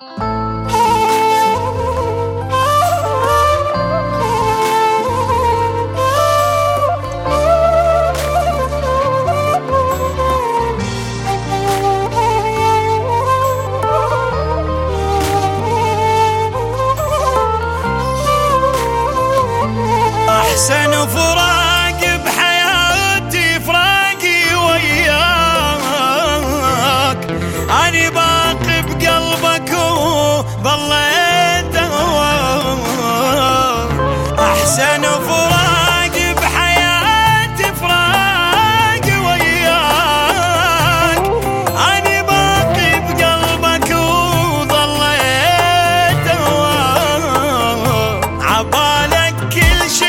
أحسن فراق بحياتي فراقي وياك، أنا باقي بقلبك وظليت هواك. أحسن فراق بحياتي فراقي وياك، أنا باقي بقلبك وظليت هواك. عبالك كل شي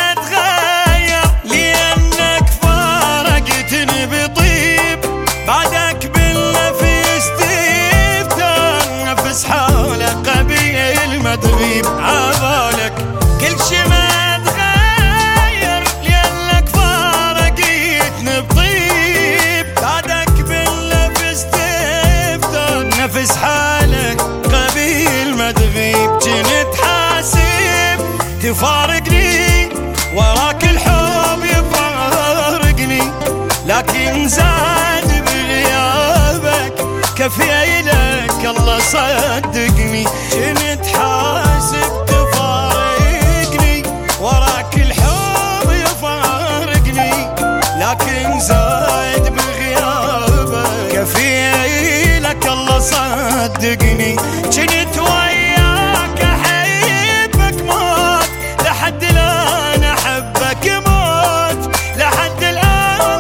بعدك بالنفس تفتن نفس حالك قبيل ما تغيب. عبالك كل شي ما تغير لأنك فارقتني بطيب. بعدك بالنفس تفتن نفس حالك قبيل ما تغيب. جنت حاسب تفارقني وراك الحب يفارقني، لكن زاد كفي لك الله صدقني. كنت حاسب تفارقني وراك الحب يفارقني، لكن زايد بغيابك كفي لك الله صدقني. كنت وياك احبك موت لحد الان احبك موت لحد الان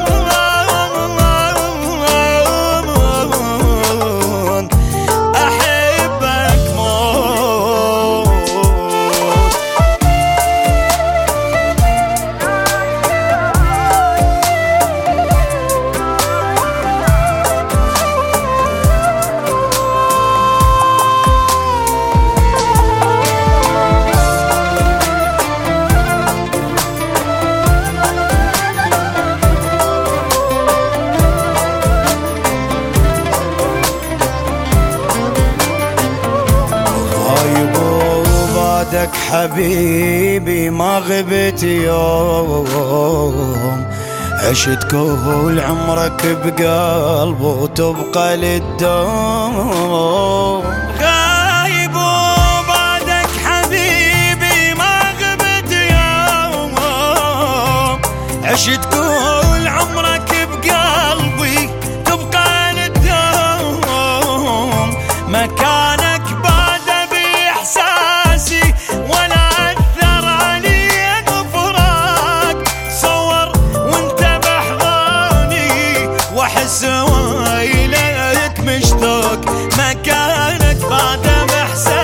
بعدك حبيبي ما غبت يوم، عشت كل عمرك بقلب وتبقى للدوم. غايب وبعدك حبيبي ما غبت يوم، عشت كل عمرك بقلبي تبقى للدوم. مكانك بعد بإحساسي ولا أثر علي غفراك. صور وانت بحضاني واحس ويلك مشتاق. مكانك بعد بإحساسي